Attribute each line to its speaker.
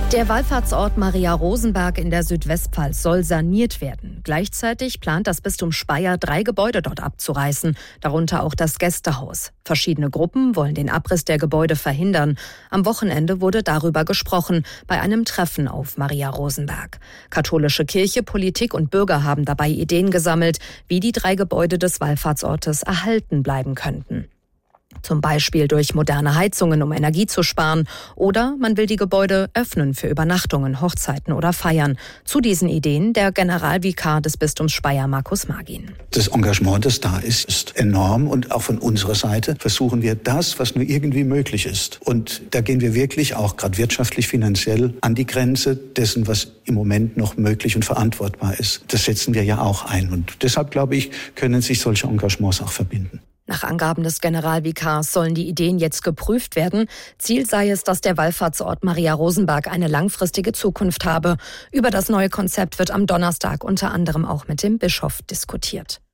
Speaker 1: Der Wallfahrtsort Maria Rosenberg in der Südwestpfalz soll saniert werden. Gleichzeitig plant das Bistum Speyer 3 Gebäude dort abzureißen, darunter auch das Gästehaus. Verschiedene Gruppen wollen den Abriss der Gebäude verhindern. Am Wochenende wurde darüber gesprochen, bei einem Treffen auf Maria Rosenberg. Katholische Kirche, Politik und Bürger haben dabei Ideen gesammelt, wie die 3 Gebäude des Wallfahrtsortes erhalten bleiben könnten. Zum Beispiel durch moderne Heizungen, um Energie zu sparen. Oder man will die Gebäude öffnen für Übernachtungen, Hochzeiten oder Feiern. Zu diesen Ideen der Generalvikar des Bistums Speyer, Markus Magin.
Speaker 2: Das Engagement, das da ist enorm. Und auch von unserer Seite versuchen wir das, was nur irgendwie möglich ist. Und da gehen wir wirklich auch gerade wirtschaftlich, finanziell an die Grenze dessen, was im Moment noch möglich und verantwortbar ist. Das setzen wir ja auch ein. Und deshalb, glaube ich, können sich solche Engagements auch verbinden.
Speaker 1: Nach Angaben des Generalvikars sollen die Ideen jetzt geprüft werden. Ziel sei es, dass der Wallfahrtsort Maria Rosenberg eine langfristige Zukunft habe. Über das neue Konzept wird am Donnerstag unter anderem auch mit dem Bischof diskutiert.